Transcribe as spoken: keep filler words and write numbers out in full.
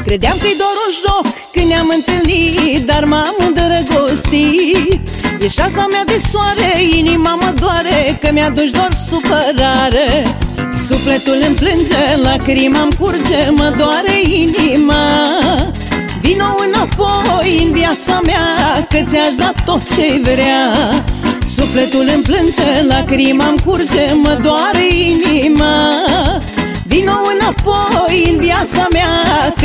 Credeam că-i doar un joc când ne-am întâlnit, dar m-am îndrăgostit. Ești raza mea de soare, inima mă doare, că mi-aduci doar supărare. Sufletul îmi plânge, lacrima-mi curge, mă doare inima. Vino înapoi în viața mea, că ți-aș da tot ce-i vrea. Sufletul îmi plânge, lacrima-mi curge, mă doare inima. Vino înapoi în viața mea, că